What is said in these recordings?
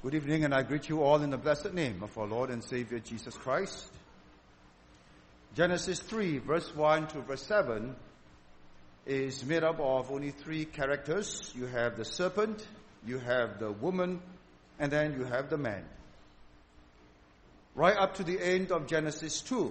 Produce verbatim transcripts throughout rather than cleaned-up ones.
Good evening, and I greet you all in the blessed name of our Lord and Savior Jesus Christ. Genesis three, verse one to verse seven is made up of only three characters. You have the serpent, you have the woman, and then you have the man. Right up to the end of Genesis two,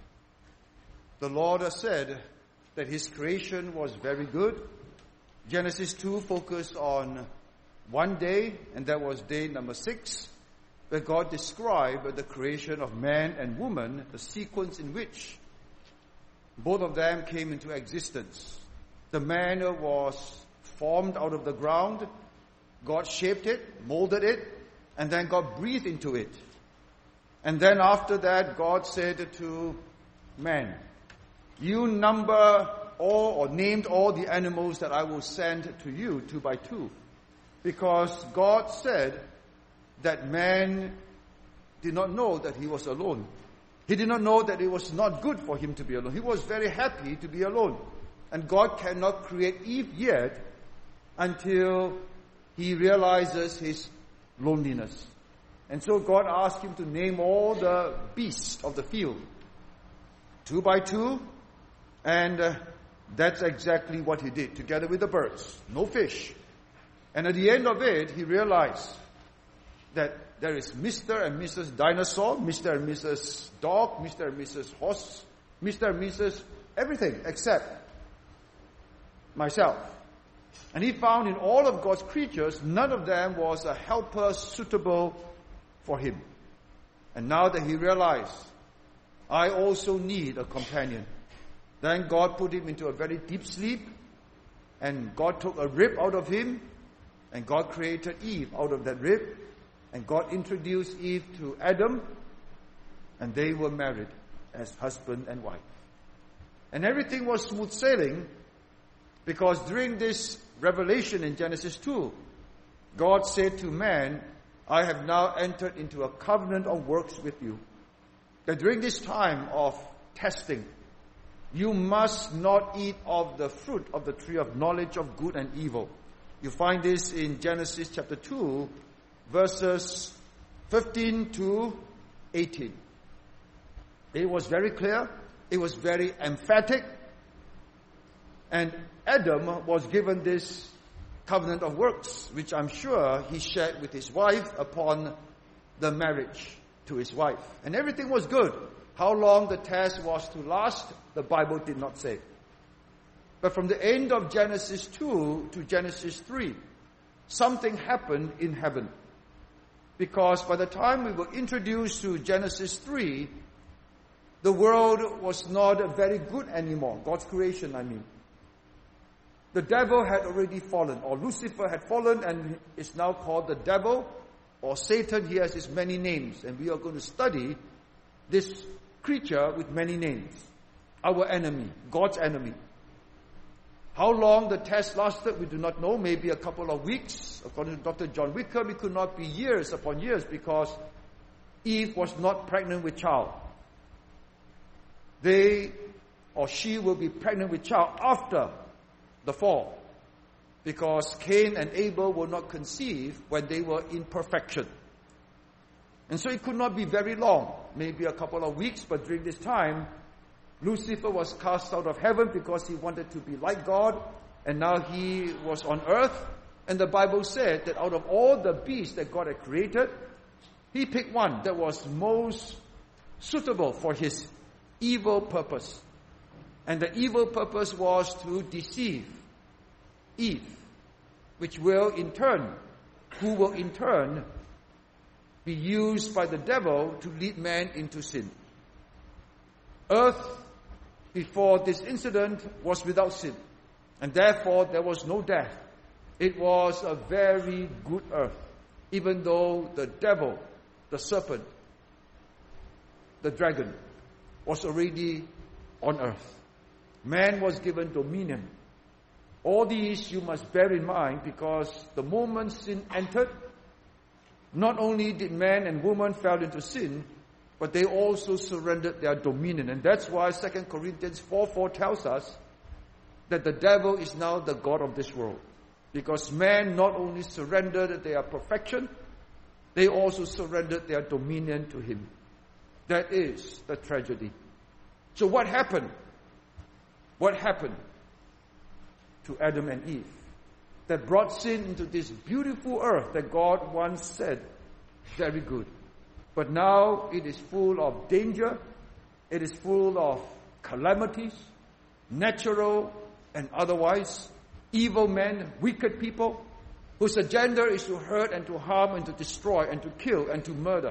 the Lord has said that His creation was very good. Genesis two focused on one day, and that was day number six, where God described the creation of man and woman, the sequence in which both of them came into existence. The man was formed out of the ground. God shaped it, molded it, and then God breathed into it. And then after that, God said to man, "You number all or named all the animals that I will send to you two by two." Because God said that man did not know that he was alone. He did not know that it was not good for him to be alone. He was very happy to be alone. And God cannot create Eve yet until he realizes his loneliness. And so God asked him to name all the beasts of the field, two by two, and uh, that's exactly what he did, together with the birds. No fish. And at the end of it, he realized that there is Mister and Missus Dinosaur, Mister and Missus Dog, Mister and Missus Horse, Mister and Missus everything except myself. And he found in all of God's creatures, none of them was a helper suitable for him. And now that he realized, I also need a companion. Then God put him into a very deep sleep, and God took a rib out of him, and God created Eve out of that rib, and God introduced Eve to Adam, and they were married as husband and wife. And everything was smooth sailing, because during this revelation in Genesis two, God said to man, I have now entered into a covenant of works with you. That during this time of testing, you must not eat of the fruit of the tree of knowledge of good and evil. You find this in Genesis chapter two, verses fifteen to eighteen. It was very clear. It was very emphatic. And Adam was given this covenant of works, which I'm sure he shared with his wife upon the marriage to his wife. And everything was good. How long the test was to last, the Bible did not say. But from the end of Genesis two to Genesis three, something happened in heaven. Because by the time we were introduced to Genesis three, the world was not very good anymore. God's creation, I mean. The devil had already fallen, or Lucifer had fallen and is now called the devil, or Satan. He has his many names. And we are going to study this creature with many names. Our enemy, God's enemy. How long the test lasted, we do not know. Maybe a couple of weeks. According to Doctor John Wickham, it could not be years upon years because Eve was not pregnant with child. They or she will be pregnant with child after the fall, because Cain and Abel were not conceived when they were in perfection. And so it could not be very long, maybe a couple of weeks, but during this time, Lucifer was cast out of heaven because he wanted to be like God, and now he was on earth. And the Bible said that out of all the beasts that God had created, he picked one that was most suitable for his evil purpose. And the evil purpose was to deceive Eve, which will in turn, who will in turn be used by the devil to lead man into sin. Earth, before this incident, was without sin, and therefore there was no death. It was a very good earth, even though the devil, the serpent, the dragon, was already on earth. Man was given dominion. All these you must bear in mind, because the moment sin entered, not only did man and woman fall into sin, but they also surrendered their dominion. And that's why Second Corinthians four four tells us that the devil is now the god of this world. Because man not only surrendered their perfection, they also surrendered their dominion to him. That is the tragedy. So what happened? What happened to Adam and Eve that brought sin into this beautiful earth that God once said, very good. But now it is full of danger. It is full of calamities, natural and otherwise, evil men, wicked people, whose agenda is to hurt and to harm and to destroy and to kill and to murder.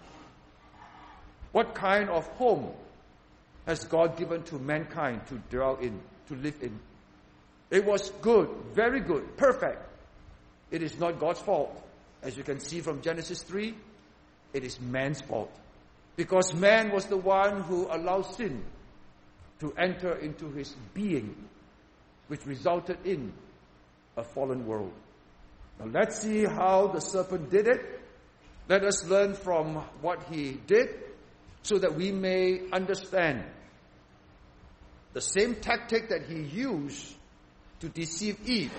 What kind of home has God given to mankind to dwell in, to live in? It was good, very good, perfect. It is not God's fault. As you can see from Genesis three, it is man's fault. Because man was the one who allowed sin to enter into his being, which resulted in a fallen world. Now let's see how the serpent did it. Let us learn from what he did so that we may understand the same tactic that he used to deceive Eve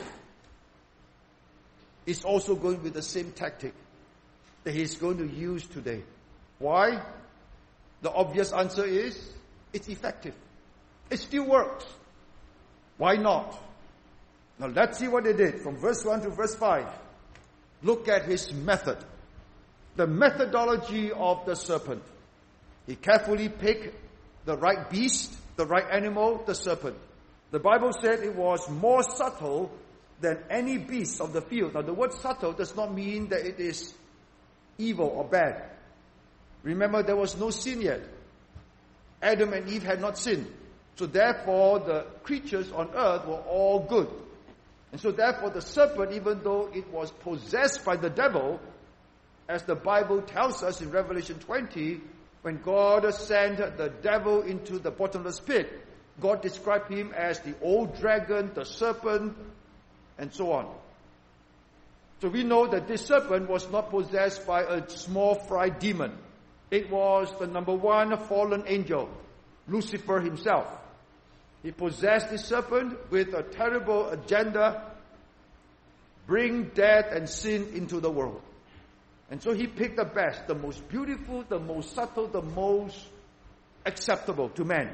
is also going with the same tactic that he's going to use today. Why? The obvious answer is it's effective. It still works. Why not? Now let's see what he did from verse one to verse five. Look at his method. The methodology of the serpent. He carefully picked the right beast, the right animal, the serpent. The Bible said it was more subtle than any beast of the field. Now the word subtle does not mean that it is evil or bad. Remember, there was no sin yet. Adam and Eve had not sinned. So therefore, the creatures on earth were all good. And so therefore, the serpent, even though it was possessed by the devil, as the Bible tells us in Revelation twenty, when God sent the devil into the bottomless pit, God described him as the old dragon, the serpent, and so on. So we know that this serpent was not possessed by a small fry demon. It was the number one fallen angel, Lucifer himself. He possessed this serpent with a terrible agenda, bring death and sin into the world. And so he picked the best, the most beautiful, the most subtle, the most acceptable to man.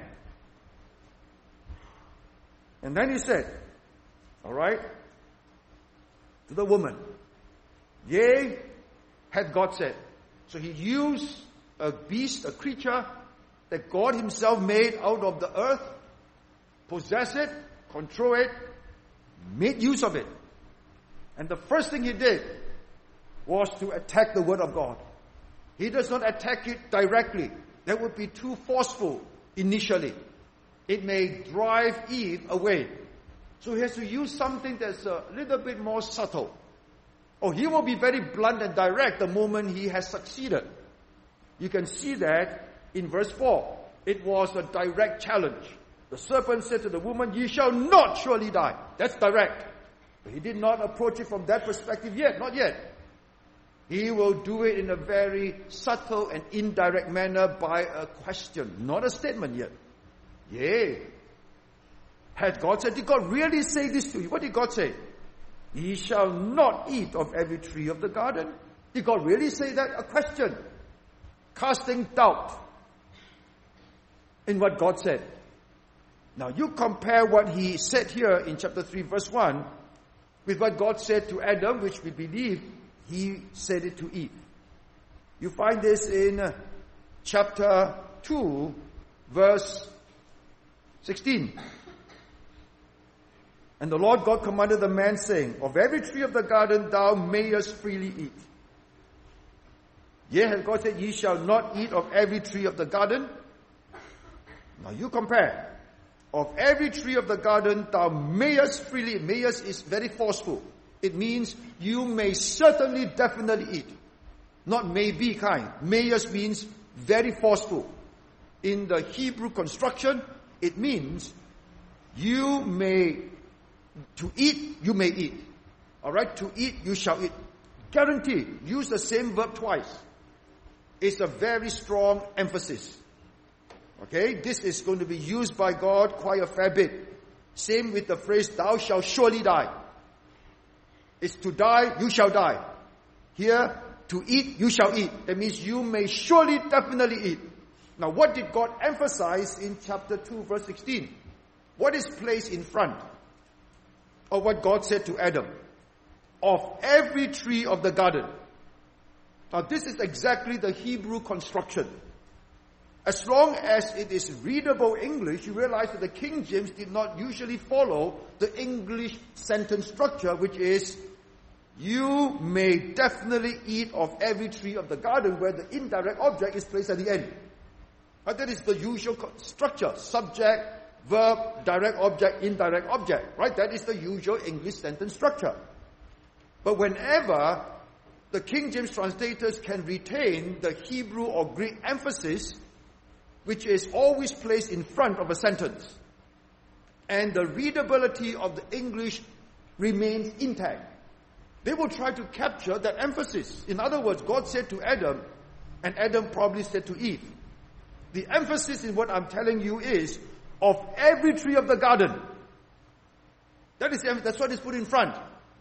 And then he said, all right, to the woman, yea, hath God said. So he used a beast, a creature that God himself made out of the earth, possess it, control it, made use of it. And the first thing he did was to attack the word of God. He does not attack it directly. That would be too forceful initially. It may drive Eve away. So he has to use something that's a little bit more subtle. Oh, he will be very blunt and direct the moment he has succeeded. You can see that in verse four. It was a direct challenge. The serpent said to the woman, ye shall not surely die. That's direct. But he did not approach it from that perspective yet, not yet. He will do it in a very subtle and indirect manner by a question, not a statement yet. Yea. Had God said, did God really say this to you? What did God say? Ye shall not eat of every tree of the garden. Did God really say that? A question. Casting doubt in what God said. Now you compare what he said here in chapter three verse one with what God said to Adam, which we believe he said it to Eve. You find this in uh, chapter two verse sixteen. And the Lord God commanded the man, saying, of every tree of the garden thou mayest freely eat. Yea, hath God said, ye shall not eat of every tree of the garden? Now you compare. Of every tree of the garden thou mayest freely eat. Mayest is very forceful. It means you may certainly, definitely eat. Not maybe kind. Mayest means very forceful. In the Hebrew construction, it means you may, to eat, you may eat. Alright, to eat, you shall eat. Guaranteed. Use the same verb twice. It's a very strong emphasis. Okay, this is going to be used by God quite a fair bit. Same with the phrase, thou shalt surely die. It's to die, you shall die. Here, to eat, you shall eat. That means you may surely, definitely eat. Now, what did God emphasize in chapter two, verse sixteen? What is placed in front of what God said to Adam? Of every tree of the garden. Now, this is exactly the Hebrew construction. As long as it is readable English, you realize that the King James did not usually follow the English sentence structure, which is, you may definitely eat of every tree of the garden, where the indirect object is placed at the end. But that is the usual structure. Subject, verb, direct object, indirect object. Right? That is the usual English sentence structure. But whenever the King James translators can retain the Hebrew or Greek emphasis, which is always placed in front of a sentence, and the readability of the English remains intact, they will try to capture that emphasis. In other words, God said to Adam, and Adam probably said to Eve, the emphasis in what I'm telling you is, of every tree of the garden. That is, that's what is put in front.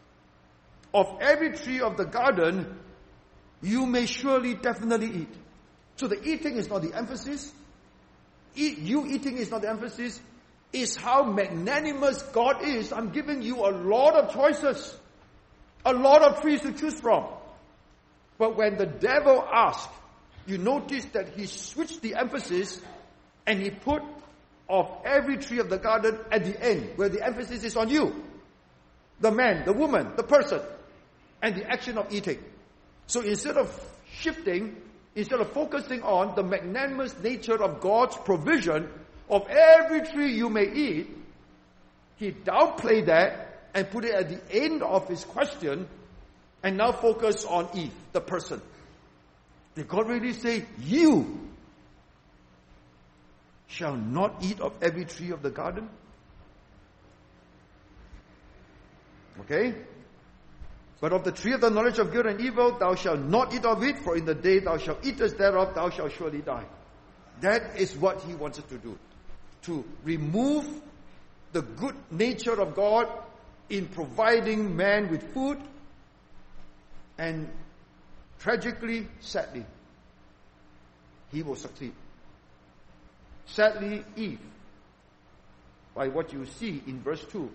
Of every tree of the garden, you may surely, definitely eat. So the eating is not the emphasis. Eat, you eating is not the emphasis. It's how magnanimous God is. I'm giving you a lot of choices. A lot of trees to choose from. But when the devil asked, you notice that he switched the emphasis and he put of every tree of the garden at the end, where the emphasis is on you. The man, the woman, the person, and the action of eating. So instead of shifting, instead of focusing on the magnanimous nature of God's provision of every tree you may eat, he downplayed that and put it at the end of his question, and now focus on Eve, the person. Did God really say, you shall not eat of every tree of the garden? Okay? But of the tree of the knowledge of good and evil, thou shalt not eat of it, for in the day thou shalt eat thereof, thou shalt surely die. That is what he wanted to do. To remove the good nature of God in providing man with food, and tragically, sadly, he will succeed. Sadly, Eve, by what you see in verse two,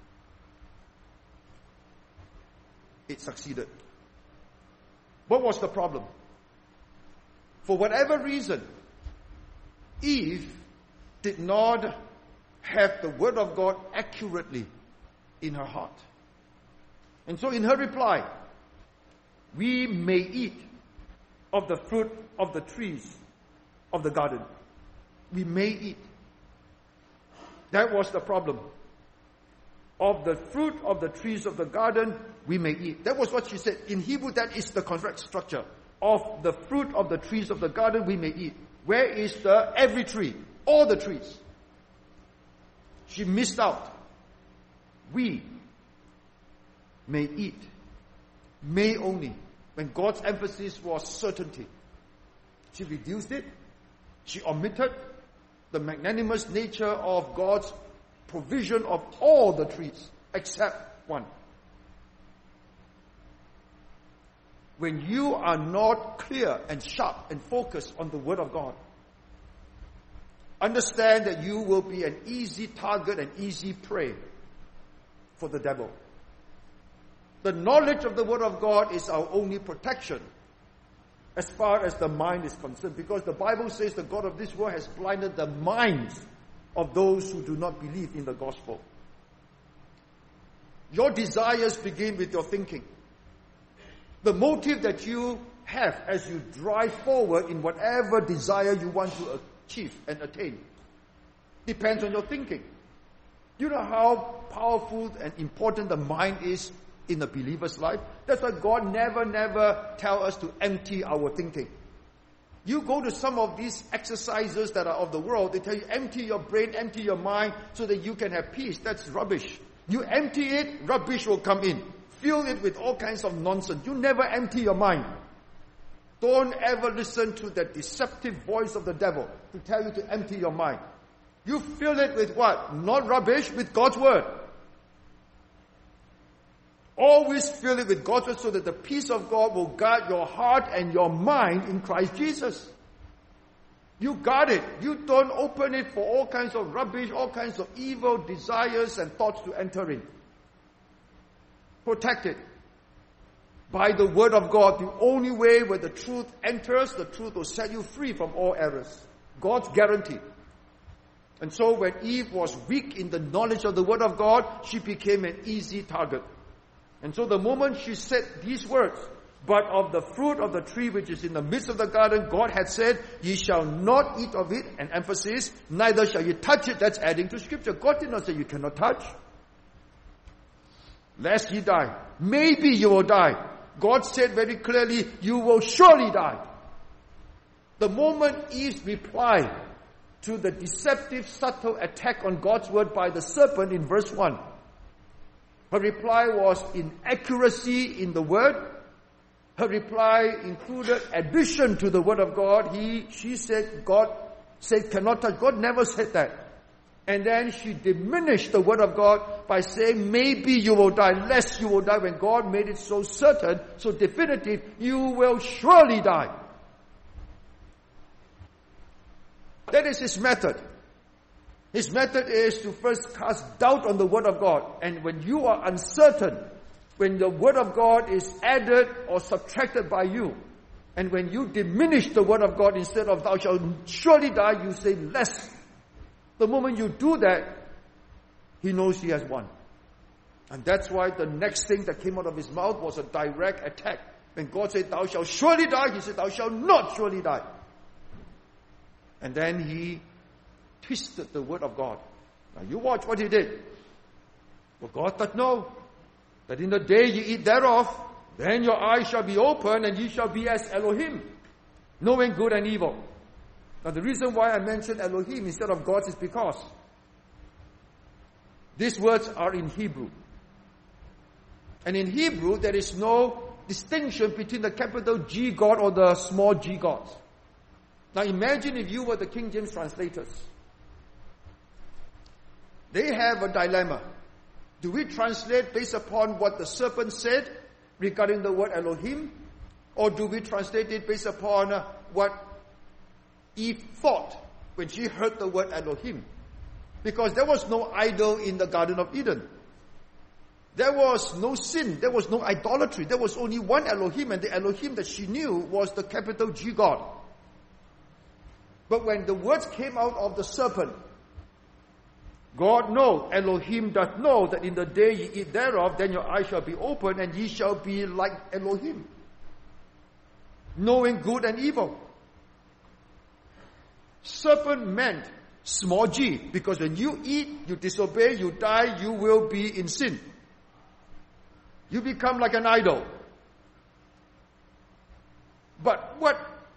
it succeeded. What was the problem? For whatever reason, Eve did not have the word of God accurately in her heart. And so in her reply, we may eat of the fruit of the trees of the garden. We may eat. That was the problem. Of the fruit of the trees of the garden, we may eat. That was what she said. In Hebrew, that is the correct structure. Of the fruit of the trees of the garden, we may eat. Where is the every tree? All the trees. She missed out. We may eat. May only. When God's emphasis was certainty. She reduced it. She omitted the magnanimous nature of God's provision of all the trees except one. When you are not clear and sharp and focused on the Word of God, understand that you will be an easy target and easy prey for the devil. The knowledge of the Word of God is our only protection as far as the mind is concerned, because the Bible says the God of this world has blinded the minds of those who do not believe in the gospel. Your desires begin with your thinking. The motive that you have as you drive forward in whatever desire you want to achieve and attain depends on your thinking. You know how powerful and important the mind is in a believer's life? That's why God never, never tell us to empty our thinking. You go to some of these exercises that are of the world, they tell you empty your brain, empty your mind so that you can have peace. That's rubbish. You empty it, rubbish will come in. Fill it with all kinds of nonsense. You never empty your mind. Don't ever listen to that deceptive voice of the devil to tell you to empty your mind. You fill it with what? Not rubbish, with God's word. Always fill it with God's word so that the peace of God will guard your heart and your mind in Christ Jesus. You guard it. You don't open it for all kinds of rubbish, all kinds of evil desires and thoughts to enter in. Protect it. By the word of God, the only way where the truth enters, the truth will set you free from all errors. God's guarantee. And so when Eve was weak in the knowledge of the word of God, she became an easy target. And so the moment she said these words, but of the fruit of the tree which is in the midst of the garden, God had said, ye shall not eat of it, an emphasis, neither shall you touch it. That's adding to scripture. God did not say you cannot touch. Lest ye die. Maybe you will die. God said very clearly, you will surely die. The moment Eve's reply to the deceptive, subtle attack on God's word by the serpent in verse one, her reply was inaccuracy in the word. Her reply included addition to the word of God. He, she said, God said cannot touch. God never said that. And then she diminished the word of God by saying, maybe you will die, lest you will die, when God made it so certain, so definitive, you will surely die. That is his method. His method is to first cast doubt on the word of God. And when you are uncertain, when the word of God is added or subtracted by you, and when you diminish the word of God instead of thou shalt surely die, you say less. The moment you do that, he knows he has won. And that's why the next thing that came out of his mouth was a direct attack. When God said, thou shalt surely die, he said, thou shalt not surely die. And then he twisted the word of God. Now you watch what he did. For God doth know that in the day ye eat thereof, then your eyes shall be open, and ye shall be as Elohim, knowing good and evil. Now the reason why I mentioned Elohim instead of God is because these words are in Hebrew. And in Hebrew, there is no distinction between the capital G God or the small g God. Now imagine if you were the King James translators. They have a dilemma. Do we translate based upon what the serpent said regarding the word Elohim? Or do we translate it based upon uh, what Eve thought when she heard the word Elohim? Because there was no idol in the Garden of Eden. There was no sin. There was no idolatry. There was only one Elohim, and the Elohim that she knew was the capital G God. But when the words came out of the serpent, God knows, Elohim doth know that in the day ye eat thereof, then your eyes shall be opened, and ye shall be like Elohim, knowing good and evil. Serpent meant small g, because when you eat, you disobey, you die, you will be in sin. You become like an idol. But what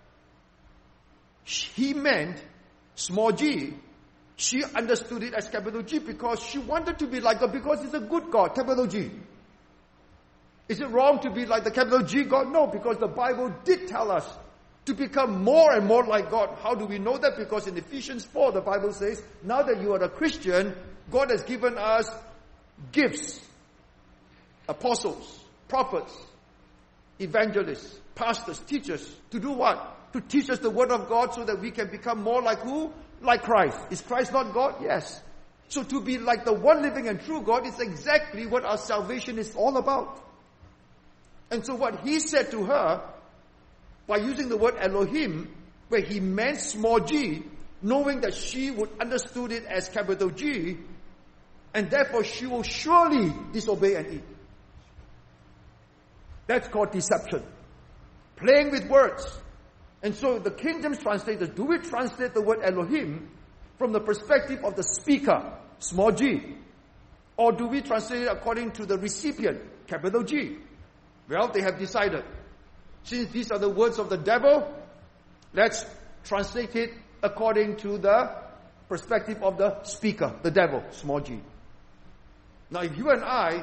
he meant, small g, she understood it as capital G because she wanted to be like God, because it's a good God, capital G. Is it wrong to be like the capital G God? No, because the Bible did tell us to become more and more like God. How do we know that? Because in Ephesians four, the Bible says, now that you are a Christian, God has given us gifts. Apostles, prophets, evangelists, pastors, teachers. To do what? To teach us the word of God so that we can become more like who? Like Christ. Is Christ not God? Yes. So to be like the one living and true God is exactly what our salvation is all about. And so what he said to her, by using the word Elohim, where he meant small g, knowing that she would understood it as capital G, and therefore she will surely disobey and eat. That's called deception. Playing with words. And so the King James translators, do we translate the word Elohim from the perspective of the speaker, small g? Or do we translate it according to the recipient, capital G? Well, they have decided. Since these are the words of the devil, let's translate it according to the perspective of the speaker, the devil, small g. Now, if you and I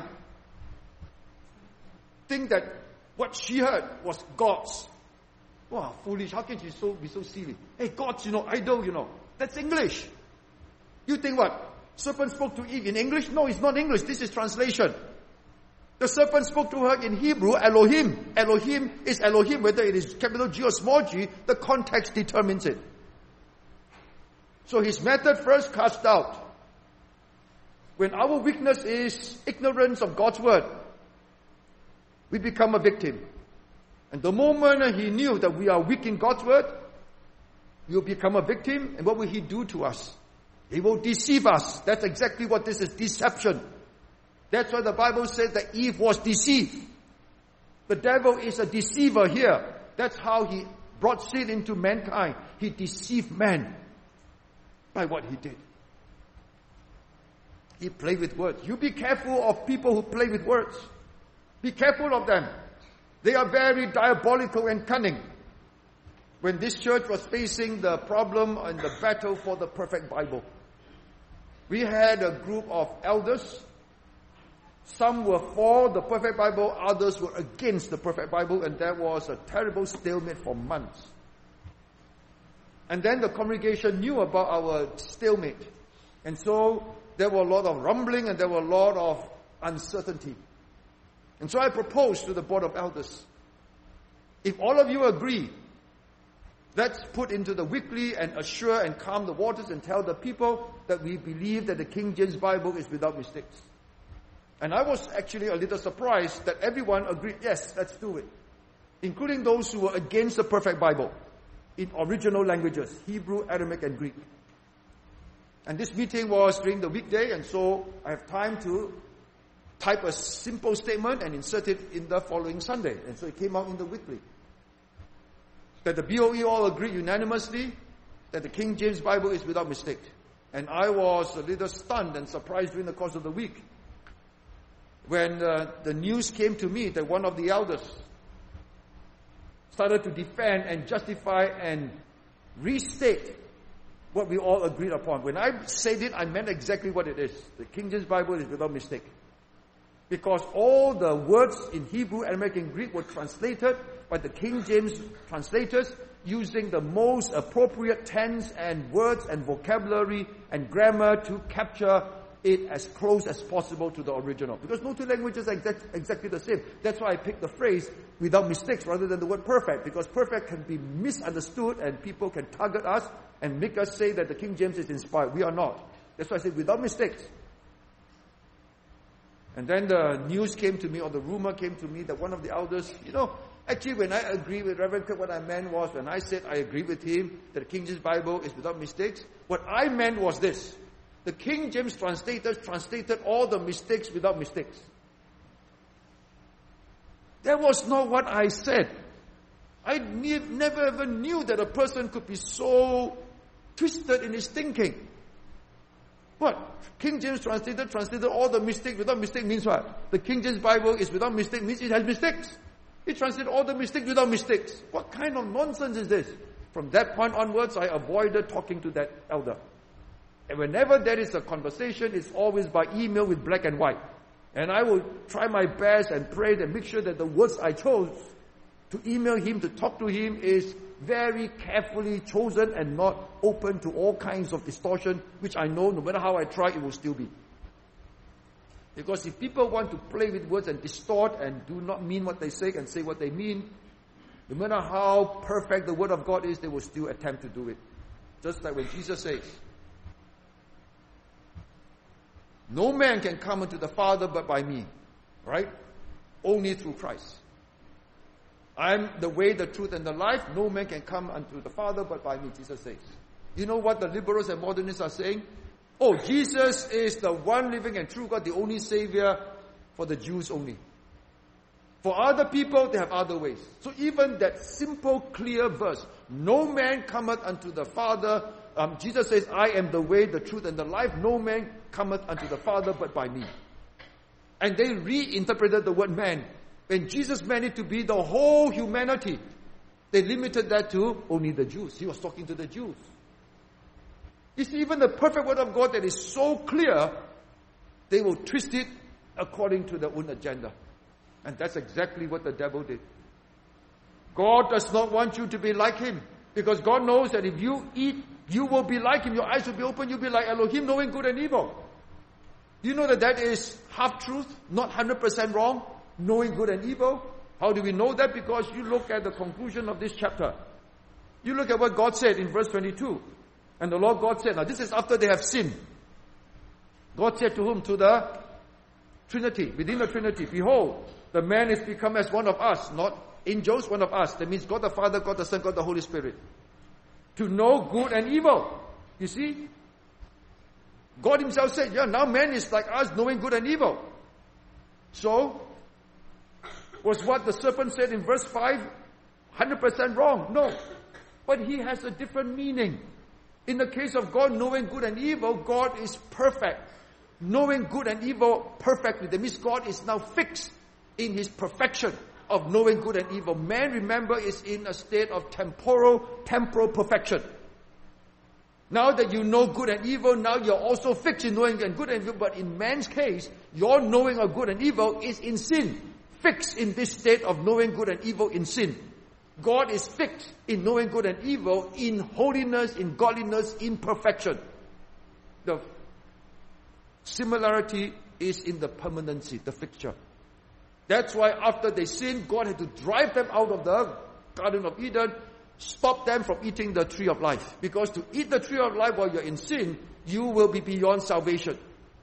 think that what she heard was God's, wow, foolish, how can she so, be so silly? Hey, God's, you know, idol, you know, that's English. You think what? Serpent spoke to Eve in English? No, it's not English. This is translation. The serpent spoke to her in Hebrew, Elohim. Elohim is Elohim, whether it is capital G or small g, the context determines it. So his method first cast out. When our weakness is ignorance of God's word, we become a victim. And the moment he knew that we are weak in God's word, we will become a victim. And what will he do to us? He will deceive us. That's exactly what this is, deception. That's why the Bible says that Eve was deceived. The devil is a deceiver here. That's how he brought sin into mankind. He deceived man by what he did. He played with words. You be careful of people who play with words. Be careful of them. They are very diabolical and cunning. When this church was facing the problem and the battle for the perfect Bible, we had a group of elders. Some were for the perfect Bible, others were against the perfect Bible, and there was a terrible stalemate for months. And then the congregation knew about our stalemate. And so there were a lot of rumbling and there were a lot of uncertainty. And so I proposed to the board of elders, if all of you agree, let's put into the weekly and assure and calm the waters and tell the people that we believe that the King James Bible is without mistakes. And I was actually a little surprised that everyone agreed, yes, let's do it. Including those who were against the perfect Bible in original languages, Hebrew, Aramaic, and Greek. And this meeting was during the weekday, and so I have time to type a simple statement and insert it in the following Sunday. And so it came out in the weekly. That the B O E all agreed unanimously that the King James Bible is without mistake. And I was a little stunned and surprised during the course of the week when uh, the news came to me that one of the elders started to defend and justify and restate what we all agreed upon. When I said it, I meant exactly what it is. The King James Bible is without mistake. Because all the words in Hebrew, Aramaic, and Greek were translated by the King James translators using the most appropriate tense and words and vocabulary and grammar to capture it as close as possible to the original. Because no two languages are exact, exactly the same. That's why I picked the phrase without mistakes rather than the word perfect. Because perfect can be misunderstood and people can target us and make us say that the King James is inspired. We are not. That's why I said without mistakes. And then the news came to me, or the rumor came to me, that one of the elders, you know, actually when I agree with Reverend Kirk, what I meant was, when I said I agree with him that the King James Bible is without mistakes, what I meant was this. The King James translators translated all the mistakes without mistakes. That was not what I said. I ne- never ever knew that a person could be so twisted in his thinking. What? King James translator translated all the mistakes without mistake means what? The King James Bible is without mistake means it has mistakes. He translated all the mistakes without mistakes. What kind of nonsense is this? From that point onwards, I avoided talking to that elder. And whenever there is a conversation, it's always by email with black and white. And I will try my best and pray and make sure that the words I chose to email him, to talk to him, is very carefully chosen and not open to all kinds of distortion, which I know no matter how I try, it will still be. Because if people want to play with words and distort and do not mean what they say and say what they mean, no matter how perfect the Word of God is, they will still attempt to do it. Just like when Jesus says, no man can come unto the Father but by me. Right? Only through Christ. I'm the way, the truth, and the life. No man can come unto the Father but by me, Jesus says. You know what the liberals and modernists are saying? Oh, Jesus is the one living and true God, the only Savior for the Jews only. For other people, they have other ways. So even that simple, clear verse, no man cometh unto the Father. Um, Jesus says, I am the way, the truth, and the life. No man cometh unto the Father but by me. And they reinterpreted the word man. When Jesus meant it to be the whole humanity, they limited that to only the Jews. He was talking to the Jews. You see, even the perfect word of God that is so clear, they will twist it according to their own agenda. And that's exactly what the devil did. God does not want you to be like him. Because God knows that if you eat, you will be like him. Your eyes will be open. You'll be like Elohim, knowing good and evil. Do you know that that is half truth, not one hundred percent wrong? knowing good and evil. How do we know that? Because you look at the conclusion of this chapter. You look at what God said in verse twenty-two. And the Lord God said, now this is after they have sinned. God said to whom? To the Trinity, within the Trinity. Behold, the man is become as one of us, not angels, one of us. That means God the Father, God the Son, God the Holy Spirit. To know good and evil. You see? God himself said, yeah, now man is like us, knowing good and evil. So, was what the serpent said in verse five one hundred percent wrong? No. But he has a different meaning. In the case of God knowing good and evil, God is perfect. Knowing good and evil perfectly. That means God is now fixed in his perfection of knowing good and evil. Man, remember, is in a state of temporal, temporal perfection. Now that you know good and evil, now you're also fixed in knowing good and evil. But in man's case, your knowing of good and evil is in sin. Fixed in this state of knowing good and evil in sin. God is fixed in knowing good and evil, in holiness, in godliness, in perfection. The similarity is in the permanency, the fixture. That's why after they sinned, God had to drive them out of the Garden of Eden, stop them from eating the tree of life. Because to eat the tree of life while you're in sin, you will be beyond salvation.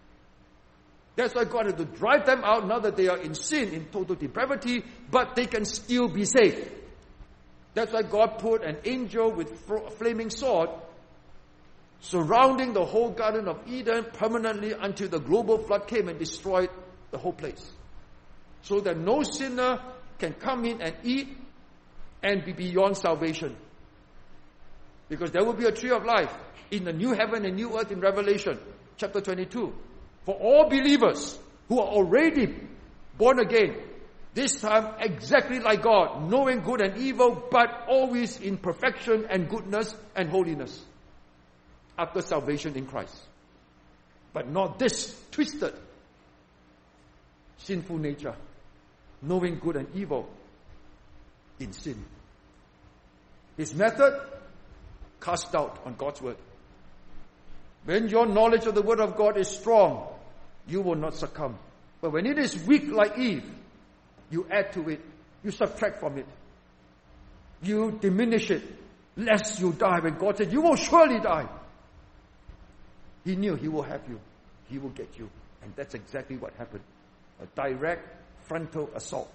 That's why God had to drive them out now that they are in sin, in total depravity, but they can still be saved. That's why God put an angel with a flaming sword surrounding the whole Garden of Eden permanently until the global flood came and destroyed the whole place. So that no sinner can come in and eat and be beyond salvation. Because there will be a tree of life in the new heaven and new earth in Revelation chapter twenty-two. For all believers who are already born again, this time exactly like God, knowing good and evil, but always in perfection and goodness and holiness after salvation in Christ. But not this twisted, sinful nature, knowing good and evil in sin. His method, cast out on God's word. When your knowledge of the word of God is strong, you will not succumb. But when it is weak like Eve, you add to it. You subtract from it. You diminish it, lest you die. When God said, you will surely die. He knew he will have you. He will get you. And that's exactly what happened. A direct frontal assault.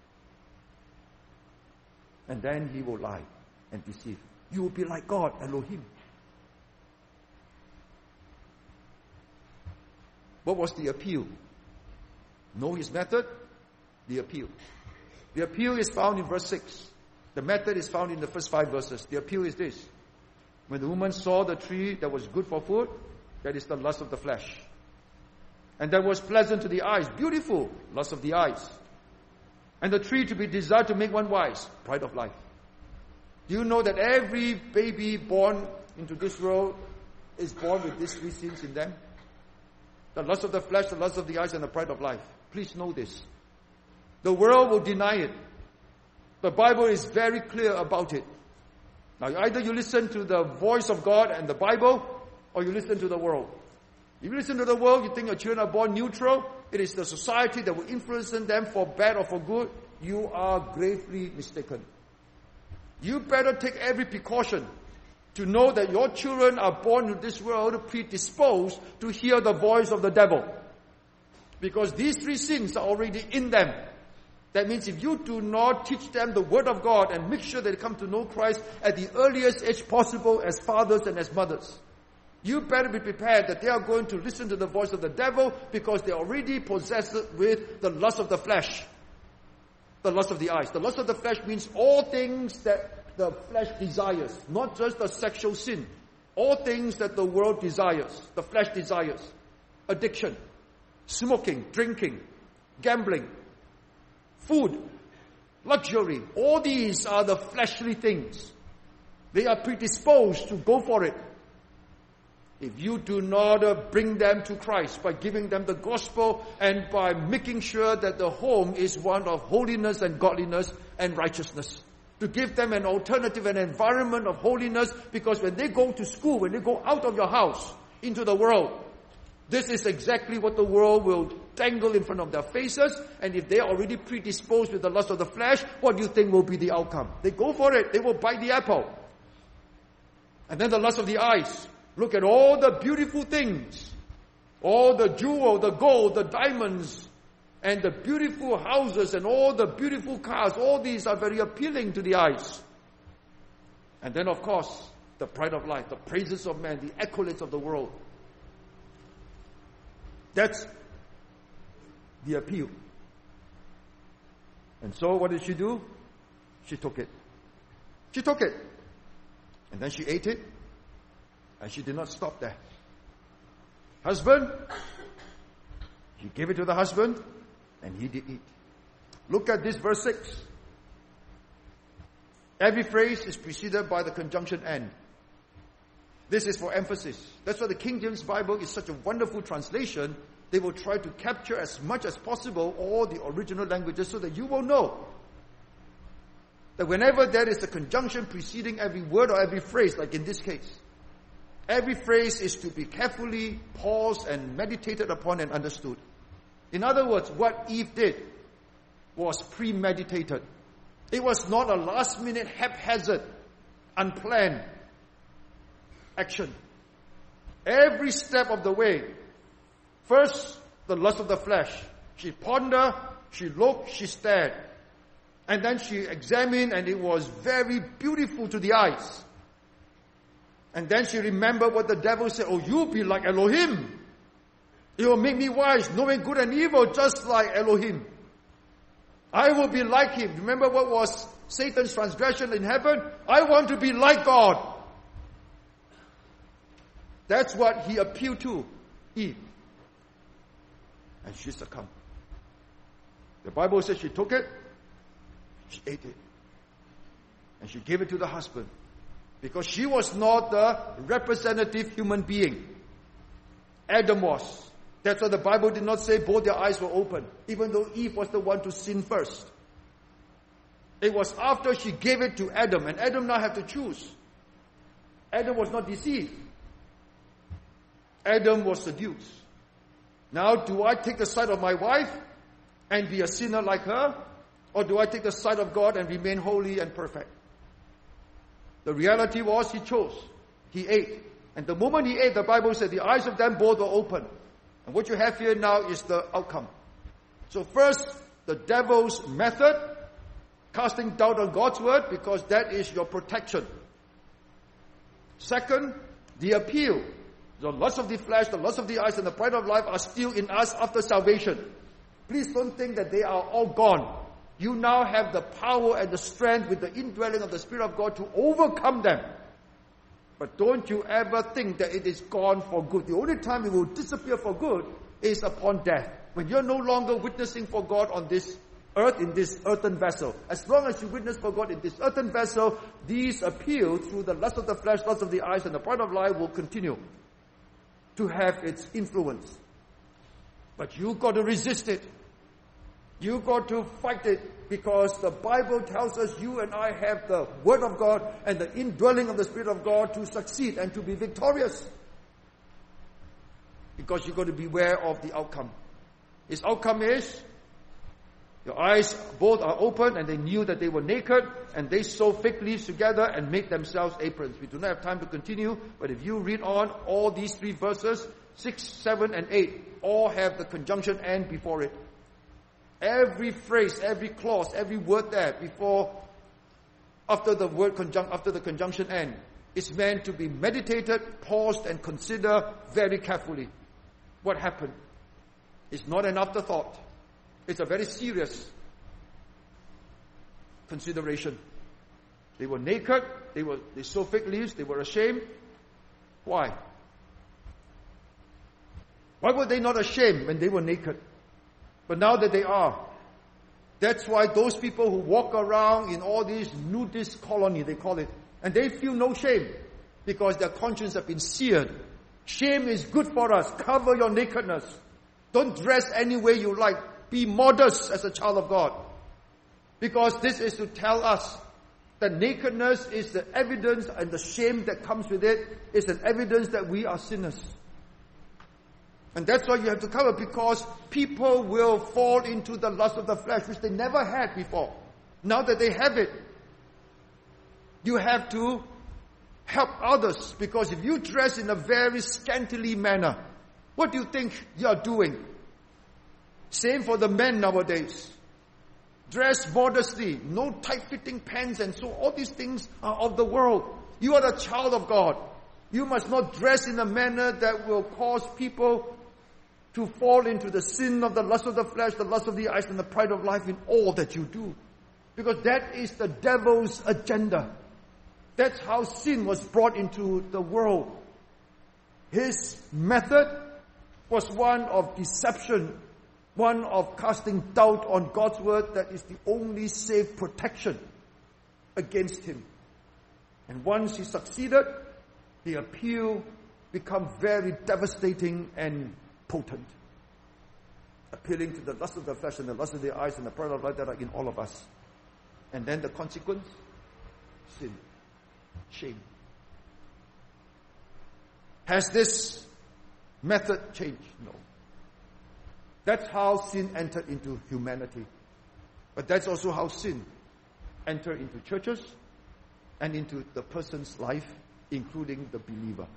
And then he will lie and deceive. You will be like God, Elohim. What was the appeal? Know his method? The appeal. The appeal is found in verse six. The method is found in the first five verses. The appeal is this. When the woman saw the tree that was good for food, that is the lust of the flesh. And that was pleasant to the eyes, beautiful, lust of the eyes. And the tree to be desired to make one wise, pride of life. Do you know that every baby born into this world is born with these three sins in them? The lust of the flesh, the lust of the eyes, and the pride of life. Please know this. The world will deny it. The Bible is very clear about it. Now, either you listen to the voice of God and the Bible, or you listen to the world. If you listen to the world, you think your children are born neutral. It is the society that will influence them for bad or for good. You are gravely mistaken. You better take every precaution to know that your children are born to this world predisposed to hear the voice of the devil. Because these three sins are already in them. That means if you do not teach them the word of God and make sure they come to know Christ at the earliest age possible as fathers and as mothers, you better be prepared that they are going to listen to the voice of the devil because they are already possessed with the lust of the flesh. The lust of the eyes. The lust of the flesh means all things that the flesh desires, not just the sexual sin. All things that the world desires, the flesh desires. Addiction, smoking, drinking, gambling, food, luxury. All these are the fleshly things. They are predisposed to go for it. If you do not uh, bring them to Christ by giving them the gospel and by making sure that the home is one of holiness and godliness and righteousness. To give them an alternative, an environment of holiness, because when they go to school, when they go out of your house into the world, This is exactly what the world will dangle in front of their faces, and if they are already predisposed with the lust of the flesh, what do you think will be the outcome? They go for it. They will bite the apple. And then the lust of the eyes. Look at all the beautiful things. All the jewel, the gold, the diamonds, and the beautiful houses, and all the beautiful cars. All these are very appealing to the eyes. And then, of course, the pride of life, the praises of man, the accolades of the world. That's the appeal. And so what did she do? She took it. She took it. And then she ate it. And she did not stop there. Husband, she gave it to the husband, and he did eat. Look at this verse six. Every phrase is preceded by the conjunction and. This is for emphasis. That's why the King James Bible is such a wonderful translation. They will try to capture as much as possible all the original languages so that you will know that whenever there is a conjunction preceding every word or every phrase, like in this case, every phrase is to be carefully paused and meditated upon and understood. In other words, what Eve did was premeditated. It was not a last-minute, haphazard, unplanned action. Every step of the way. First, the lust of the flesh. She pondered, she looked, she stared. And then she examined, and it was very beautiful to the eyes. And then she remembered what the devil said, oh, you'll be like Elohim. It will make me wise, knowing good and evil, just like Elohim. I will be like him. Remember what was Satan's transgression in heaven? I want to be like God. That's what he appealed to Eve. And she succumbed. The Bible says she took it, she ate it. And she gave it to the husband. Because she was not the representative human being. Adam was. That's why the Bible did not say both their eyes were open, even though Eve was the one to sin first. It was after she gave it to Adam, and Adam now had to choose. Adam was not deceived. Adam was seduced. Now, do I take the side of my wife and be a sinner like her? Or do I take the side of God and remain holy and perfect? The reality was he chose. He ate. And the moment he ate, the Bible said the eyes of them both were open. And what you have here now is the outcome. So first, the devil's method, casting doubt on God's word, because that is your protection. Second, the appeal. The lust of the flesh, the lust of the eyes, and the pride of life are still in us after salvation. Please don't think that they are all gone. You now have the power and the strength with the indwelling of the Spirit of God to overcome them. But don't you ever think that it is gone for good. The only time it will disappear for good is upon death. When you're no longer witnessing for God on this earth, in this earthen vessel. As long as you witness for God in this earthen vessel, these appeal through the lust of the flesh, lust of the eyes, and the pride of life will continue to have its influence. But you got to resist it. You got to fight it, because the Bible tells us you and I have the Word of God and the indwelling of the Spirit of God to succeed and to be victorious. Because you've got to beware of the outcome. Its outcome is, your eyes both are open, and they knew that they were naked, and they sew fig leaves together and make themselves aprons. We do not have time to continue, but if you read on, all these three verses, six, seven, and eight, all have the conjunction and before it. Every phrase, every clause, every word there before, after the word conjunct, after the conjunction and, is meant to be meditated, paused, and considered very carefully. What happened? It's not an afterthought. It's a very serious consideration. They were naked. They were they sewed fig leaves. They were ashamed. Why? Why were they not ashamed when they were naked? But now that they are, that's why those people who walk around in all these nudist colony, they call it, and they feel no shame because their conscience have been seared. Shame is good for us. Cover your nakedness. Don't dress any way you like. Be modest as a child of God. Because this is to tell us that nakedness is the evidence, and the shame that comes with it is an evidence that we are sinners. And that's why you have to cover, because people will fall into the lust of the flesh, which they never had before. Now that they have it, you have to help others, because if you dress in a very scantily manner, what do you think you are doing? Same for the men nowadays. Dress modestly, no tight-fitting pants, and so all these things are of the world. You are a child of God. You must not dress in a manner that will cause people to fall into the sin of the lust of the flesh, the lust of the eyes, and the pride of life in all that you do. Because that is the devil's agenda. That's how sin was brought into the world. His method was one of deception, one of casting doubt on God's word that is the only safe protection against him. And once he succeeded, the appeal becomes very devastating and potent, appealing to the lust of the flesh and the lust of the eyes and the pride of life that are in all of us. And then the consequence? Sin. Shame. Has this method changed? No. That's how sin entered into humanity. But that's also how sin entered into churches and into the person's life, including the believer.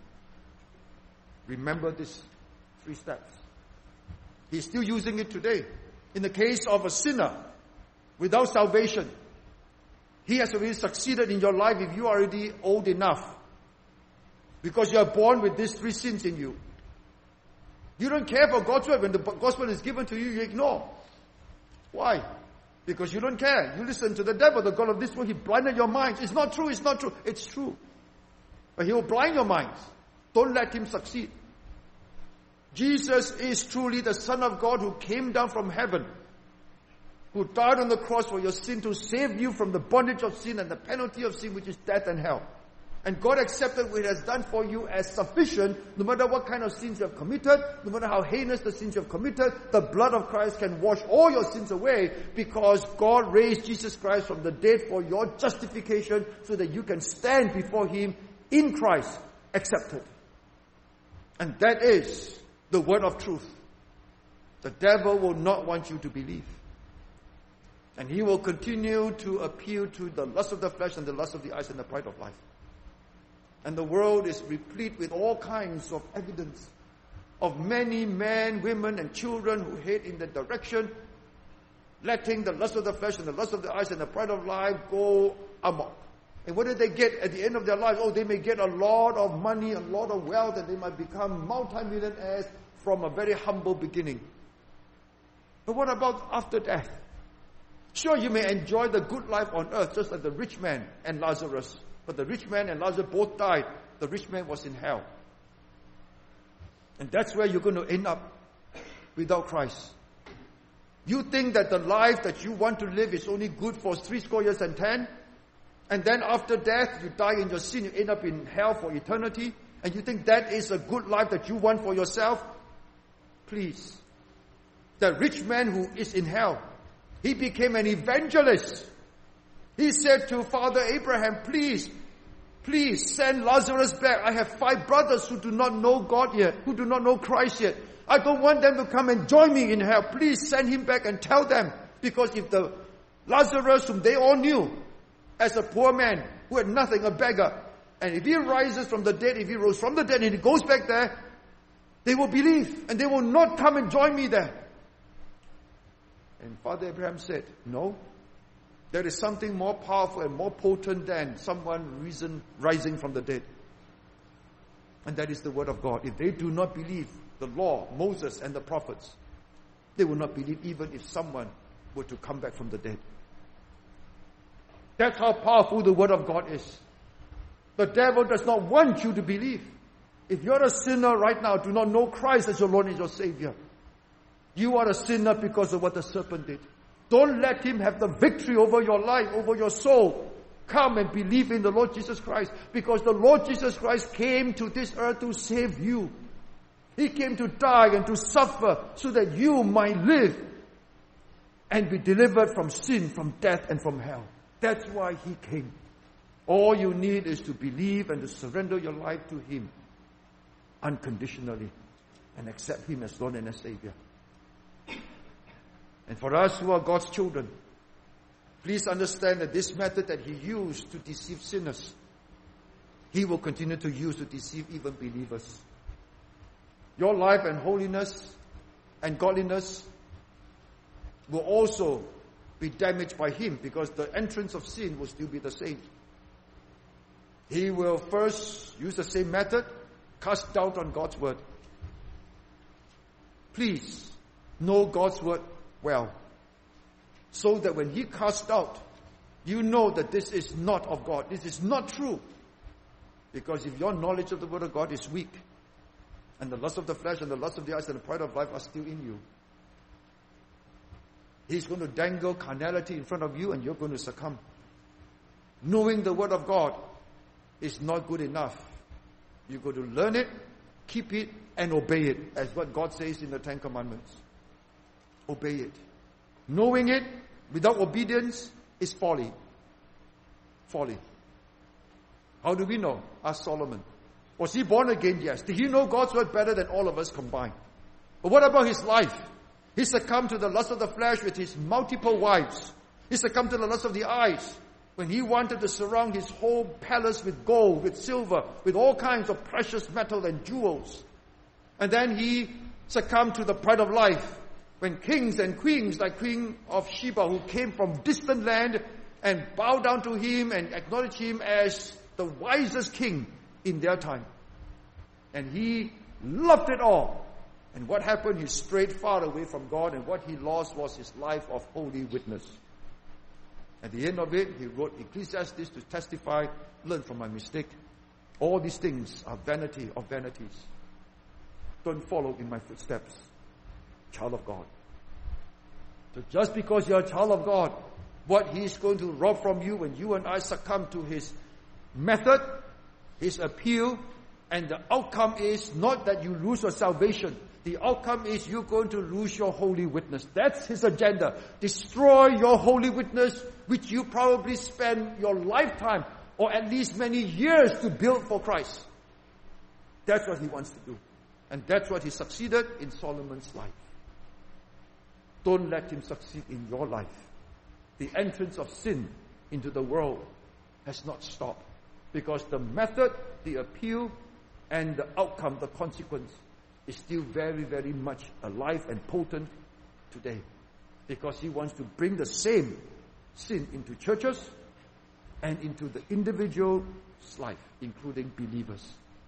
Remember these three steps. He's still using it today. In the case of a sinner without salvation, he has already succeeded in your life if you are already old enough. Because you are born with these three sins in you. You don't care for God's word. When the gospel is given to you, you ignore. Why? Because you don't care. You listen to the devil, the God of this world. He blinded your minds. It's not true, it's not true. It's true. But he will blind your minds. Don't let him succeed. Jesus is truly the Son of God who came down from heaven, who died on the cross for your sin to save you from the bondage of sin and the penalty of sin, which is death and hell. And God accepted what He has done for you as sufficient, no matter what kind of sins you have committed, no matter how heinous the sins you have committed. The blood of Christ can wash all your sins away, because God raised Jesus Christ from the dead for your justification, so that you can stand before Him in Christ, accepted. And that is the word of truth. The devil will not want you to believe. And he will continue to appeal to the lust of the flesh and the lust of the eyes and the pride of life. And the world is replete with all kinds of evidence of many men, women, and children who head in that direction, letting the lust of the flesh and the lust of the eyes and the pride of life go amok. And what do they get at the end of their lives? Oh, they may get a lot of money, a lot of wealth, and they might become multimillionaires from a very humble beginning. But what about after death? Sure, you may enjoy the good life on earth, just like the rich man and Lazarus. But the rich man and Lazarus both died. The rich man was in hell. And that's where you're going to end up without Christ. You think that the life that you want to live is only good for three score years and ten? And then after death, you die in your sin, you end up in hell for eternity? And you think that is a good life that you want for yourself? Please. The rich man who is in hell, he became an evangelist. He said to Father Abraham, please, please send Lazarus back. I have five brothers who do not know God yet, who do not know Christ yet. I don't want them to come and join me in hell. Please send him back and tell them. Because if the Lazarus, whom they all knew as a poor man who had nothing, a beggar, and if he rises from the dead, if he rose from the dead and he goes back there, they will believe and they will not come and join me there. And Father Abraham said, no, there is something more powerful and more potent than someone risen, rising from the dead. And that is the word of God. If they do not believe the law, Moses and the prophets, they will not believe even if someone were to come back from the dead. That's how powerful the word of God is. The devil does not want you to believe. If you're a sinner right now, do not know Christ as your Lord and your Savior, you are a sinner because of what the serpent did. Don't let him have the victory over your life, over your soul. Come and believe in the Lord Jesus Christ, because the Lord Jesus Christ came to this earth to save you. He came to die and to suffer so that you might live and be delivered from sin, from death, and from hell. That's why he came. All you need is to believe and to surrender your life to him unconditionally. and accept Him as Lord and as Savior. And for us who are God's children, please understand that this method that He used to deceive sinners, He will continue to use to deceive even believers. Your life and holiness and godliness will also be damaged by Him, because the entrance of sin will still be the same. He will first use the same method, cast doubt on God's word. Please know God's word well, so that when He casts out, you know that this is not of God. This is not true. Because if your knowledge of the word of God is weak, and the lust of the flesh and the lust of the eyes and the pride of life are still in you, He's going to dangle carnality in front of you and you're going to succumb. Knowing the word of God is not good enough. You've got to learn it, keep it, and obey it, as what God says in the Ten Commandments. Obey it. Knowing it without obedience is folly. Folly. How do we know? Ask Solomon. Was he born again? Yes. Did he know God's word better than all of us combined? But what about his life? He succumbed to the lust of the flesh with his multiple wives. He succumbed to the lust of the eyes when he wanted to surround his whole palace with gold, with silver, with all kinds of precious metal and jewels. And then he succumbed to the pride of life when kings and queens like Queen of Sheba, who came from distant land and bowed down to him and acknowledged him as the wisest king in their time. And he loved it all. And what happened? He strayed far away from God, and what he lost was his life of holy witness. At the end of it, he wrote Ecclesiastes to testify, learn from my mistake. All these things are vanity of vanities. Don't follow in my footsteps, child of God. So just because you're a child of God, what he is going to rob from you when you and I succumb to his method, his appeal, and the outcome is not that you lose your salvation. The outcome is you're going to lose your holy witness. That's his agenda. Destroy your holy witness, which you probably spend your lifetime or at least many years to build for Christ. That's what he wants to do. And that's what he succeeded in Solomon's life. Don't let him succeed in your life. The entrance of sin into the world has not stopped, because the method, the appeal, and the outcome, the consequence, is still very, very much alive and potent today. Because he wants to bring the same sin into churches and into the individual's life, including believers.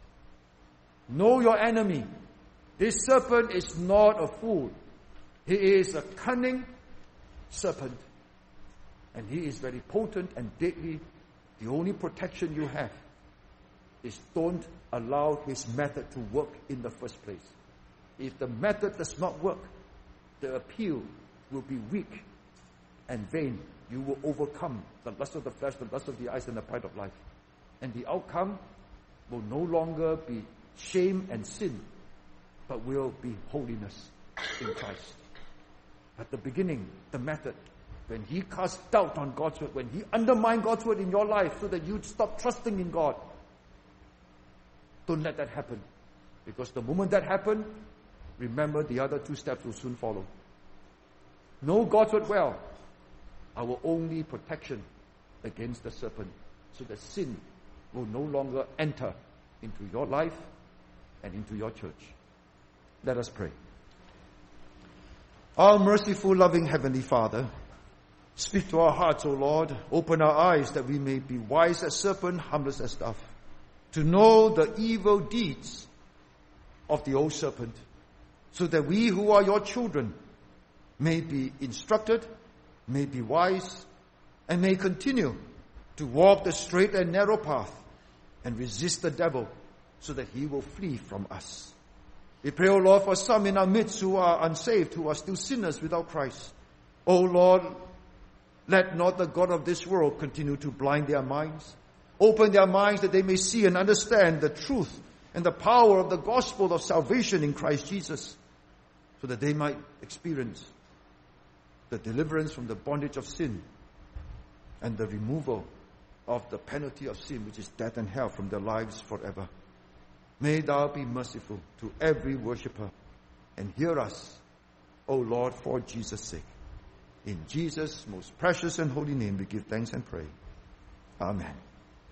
Know your enemy. This serpent is not a fool. He is a cunning serpent. And he is very potent and deadly. The only protection you have is don't allow his method to work in the first place. If the method does not work, the appeal will be weak and vain. You will overcome the lust of the flesh, the lust of the eyes, and the pride of life. And the outcome will no longer be shame and sin, but will be holiness in Christ. At the beginning, the method, when he casts doubt on God's word, when he undermines God's word in your life so that you stop trusting in God, don't let that happen. Because the moment that happens, remember the other two steps will soon follow. Know God's word well. Our only protection against the serpent, so that sin will no longer enter into your life and into your church. Let us pray. Our merciful, loving Heavenly Father, speak to our hearts, O Lord. Open our eyes that we may be wise as serpent, harmless as dove, to know the evil deeds of the old serpent, so that we who are your children may be instructed, may be wise, and may continue to walk the straight and narrow path and resist the devil so that he will flee from us. We pray, O Lord, for some in our midst who are unsaved, who are still sinners without Christ. O Lord, let not the God of this world continue to blind their minds. Open their minds that they may see and understand the truth and the power of the gospel of salvation in Christ Jesus, so that they might experience the deliverance from the bondage of sin and the removal of the penalty of sin, which is death and hell, from their lives forever. May thou be merciful to every worshipper and hear us, O Lord, for Jesus' sake. In Jesus' most precious and holy name we give thanks and pray. Amen.